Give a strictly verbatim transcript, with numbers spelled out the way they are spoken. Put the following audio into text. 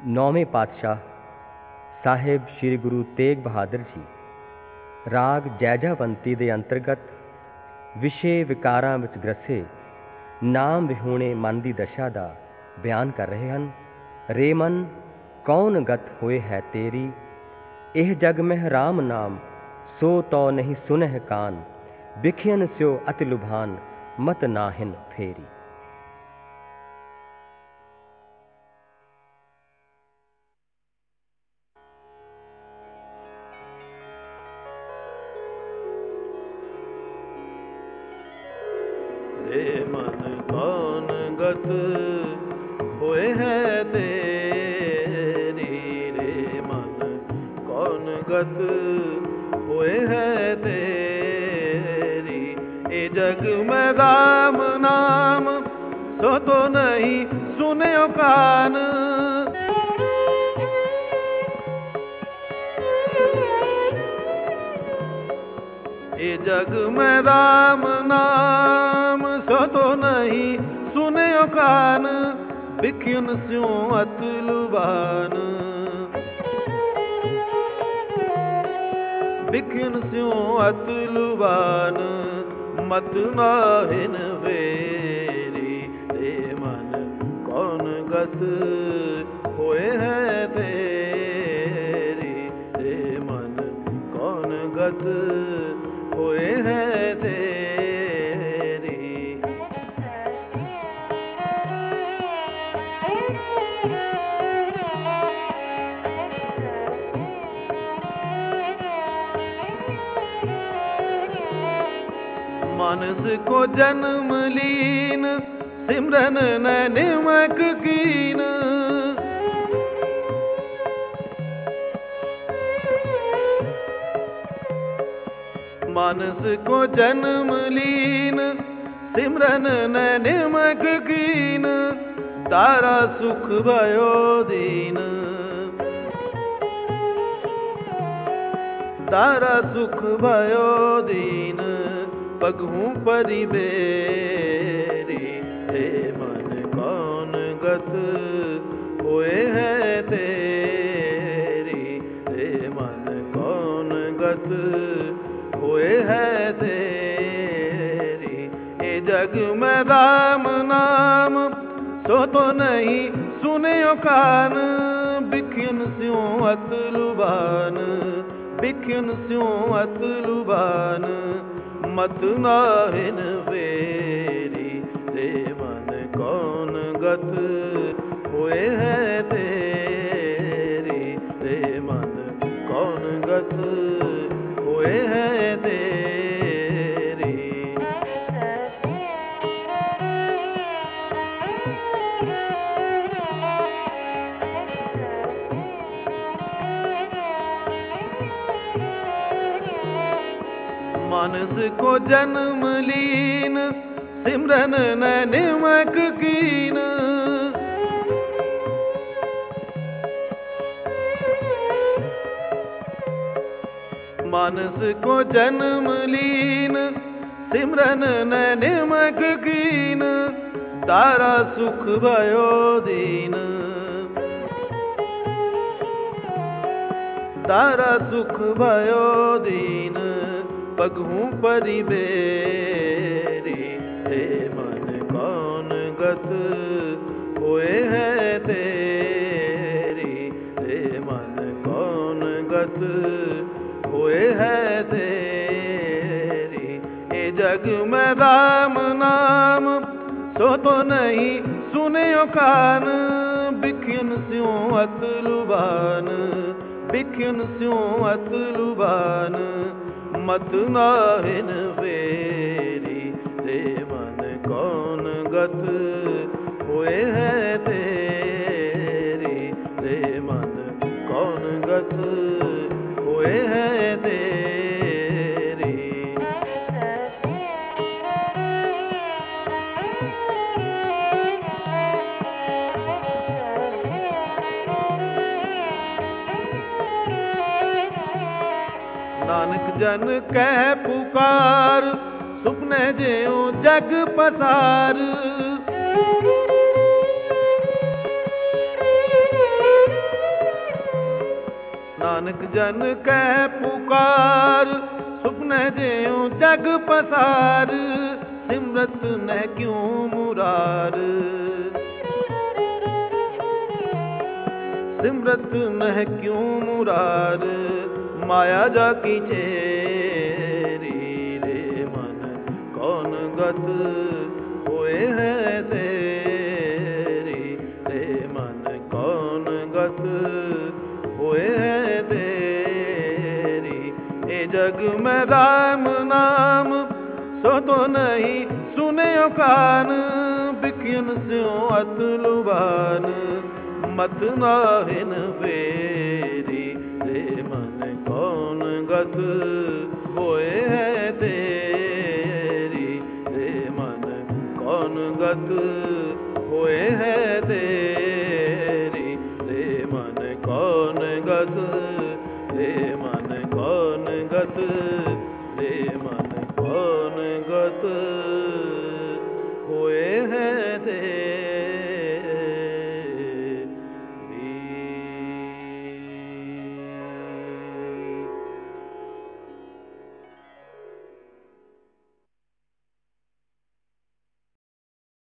नौवें पातशाह साहिब श्री गुरु तेग बहादुर जी राग जैजावंती ਦੇ ਅੰਤਰਗਤ ਵਿਸ਼ੇ ਵਿਕਾਰਾਂ ਵਿੱਚ ਗ੍ਰਸੇ ਨਾਮ ਵਿਹੂਣੇ ਮਨ ਦੀ ਦਸ਼ਾ ਦਾ ਬਿਆਨ ਕਰ ਰਹੇ ਹਨ। ਰੇ ਮਨ ਕੌਣ ਗਤ ਹੋਏ ਹੈ ਤੇਰੀ, ਇਹ ਜਗ ਮਹਿ ਰਾਮ ਨਾਮ ਸੋ ਤੋ ਨਹੀਂ ਸੁਨਹਿ ਕਾਨ, ਬਿਖਿਅਨ ਸਿਓ ਅਤਿ ਲੁਭਾਨ ਮਤ ਨਾਹਿਨ ਫੇਰੀ। रे मन कौन गत होए है तेरी, रे मन कौन गत होए है तेरी, ए जग में राम नाम सो तो नहीं सुने कान, ए जग में राम नाम सो तो नहीं सुने कान, बिखियन स्यों अत लुभान, बिखियन स्यों अत लुभान मत नाहिन फेरी। रे मन कौन गत होए है तेरी, रे मन कौन गत होए है तेरी। मानस को जन्म लीन सिमरन न निमक कीन, मानस को जन्म लीन सिमरन न निमक कीन, तारा सुख भयो दीन, तारा सुख भयो दीन पगहूँ परि बेरी। हे मन कौन गत होए है तेरी, हे मन कौन गत होए है तेरी, ए जग में राम नाम सो तो नहीं सुने कान, बिखियन स्यों अत लुभान, बिखियन स्यों अत लुभान मत नाहिन फेरी। रे मन कौन गत होए है तेरी, रे मन कौन गत होए है तेरी। मानस को जन्म लीन सिमरन न निमक कीन, मानस को जन्म लीन सिमरन न निमक कीन, तारा सुख भयो दीन, तारा सुख भयो दीन पगहूँ परि बेरी। हे मन कौन गत होए है तेरी, हे मन कौन गत होए है तेरी, ए जग में राम नाम सो तो नहीं सुने कान, बिखियन स्यों अत लुभान, बिखियन स्यों अत लुभान मत नाहिन फेरी। रे मन कौन गत होए है तेरी, रे मन कौन गत होए है तेरी। नानक जन कह पुकार सुपने ज्यों जग पसार, नानक जन कह पुकार, सुपने ज्यों जग पसार, सिमरत न क्यों मुरार। सिमरत न क्यों मुरार, माया जाकी चेरी, रे मन कौन गत होए है तेरी, रे मन कौन गत होए है तेरी। ए जग में राम नाम सो तो नहीं सुने कान, बिकिन स्यों अत लुभान, मत नाहिन फेरी, रे मन कौन गत होए है तेरी, रे मन कौन गत होए है तेरी, रे मन कौन गत, रे मन कौन गत